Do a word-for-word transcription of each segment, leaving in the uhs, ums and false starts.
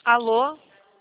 Alô?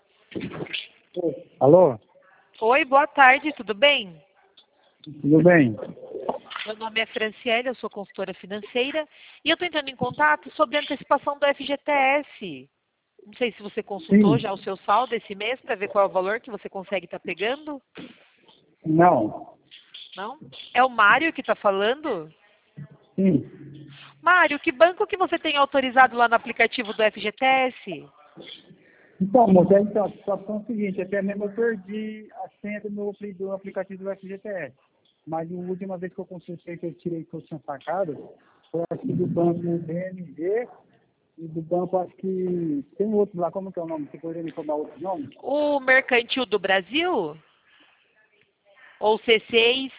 Alô? Oi, boa tarde, tudo bem? Tudo bem? Meu nome é Franciele, eu sou consultora financeira e eu estou entrando em contato sobre a antecipação do F G T S. Não sei se você consultou Sim. já o seu saldo esse mês para ver qual é o valor que você consegue estar pegando. Não. Não? É o Mário que está falando? Sim. Mário, que banco que você tem autorizado lá no aplicativo do F G T S? Então, moça, então, a situação é a seguinte, até mesmo eu perdi a senha do meu apli- do aplicativo do F G T S. Mas a última vez que eu consultei, que eu tirei que eu tinha sacado, foi acho que do banco B M G e do banco, acho que tem outro lá, como que é o nome? Você poderia me informar outro nome? O Mercantil do Brasil? Ou C seis?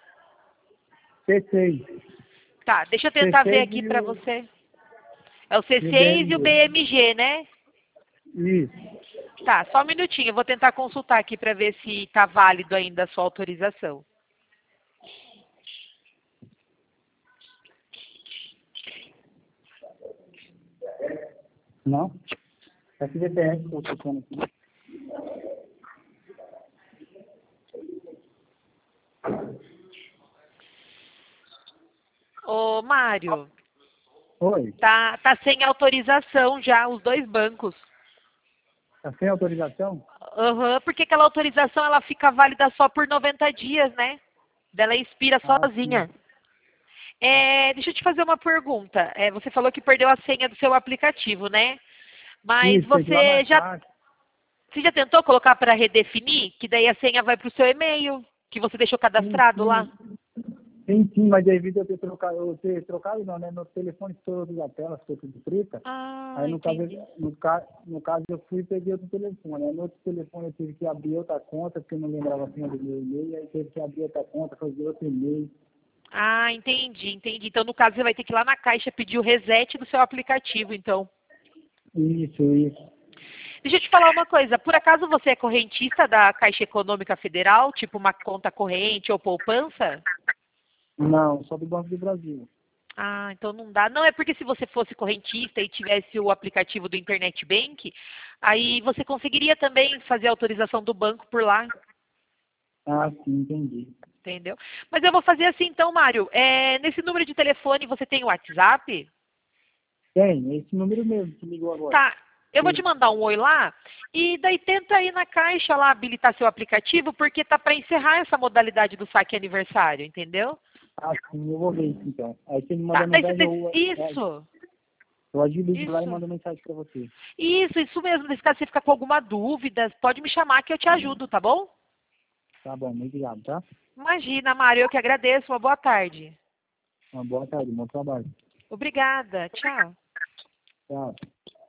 C seis. Tá, deixa eu tentar ver C seis aqui e para o, você. É o C e o seis e o B M G. B M G, né? Isso. Tá, só um minutinho, eu vou tentar consultar aqui para ver se está válido ainda a sua autorização. Não? F G T S, estou escutando aqui. Ô, Mário, Oi. tá, tá sem autorização já os dois bancos. Tá sem autorização? Aham, porque aquela autorização ela fica válida só por noventa dias, né? Dela expira Ah, sim. sozinha. É, deixa eu te fazer uma pergunta. É, você falou que perdeu a senha do seu aplicativo, né? Mas Isso, tem que ir lá na você já, caixa. você já tentou colocar para redefinir? Que daí a senha vai para o seu e-mail, que você deixou Sim, cadastrado lá? sim. Sim, sim, mas devido a eu ter trocado, eu ter trocado não, né? Meu telefone estourou da tela, ficou tudo preta. Ah, Aí no caso, entendi. no, ca, no caso eu fui e peguei outro telefone. Aí no outro telefone eu tive que abrir outra conta, porque eu não lembrava a senha do meu e-mail, aí teve que abrir outra conta, fazer outro e-mail. Ah, entendi, entendi. Então, no caso, você vai ter que ir lá na Caixa pedir o reset do seu aplicativo, então. Isso, isso. Deixa eu te falar uma coisa. Por acaso você é correntista da Caixa Econômica Federal, tipo uma conta corrente ou poupança? Não, só do Banco do Brasil. Ah, então não dá. Não, é porque se você fosse correntista e tivesse o aplicativo do Internet Bank, aí você conseguiria também fazer a autorização do banco por lá, Ah, sim, entendi. entendeu? Mas eu vou fazer assim então, Mário. É, nesse número de telefone você tem o WhatsApp? Tem, esse número mesmo que ligou agora. Tá, eu vou te Sim. mandar um oi lá e daí tenta aí na caixa lá habilitar seu aplicativo porque tá para encerrar essa modalidade do saque aniversário, entendeu? Ah, sim, eu vou ver isso então. Aí você me manda Tá, daí você mensagem, tem... eu, é, Isso, eu agilizo lá e isso, mando mensagem pra você. isso, isso mesmo. Nesse caso você fica com alguma dúvida, pode me chamar que eu te ajudo, tá bom? Tá bom, muito obrigado, tá? Imagina, Mário, eu que agradeço. Uma boa tarde. Uma boa tarde, bom trabalho. Obrigada, tchau. Tchau.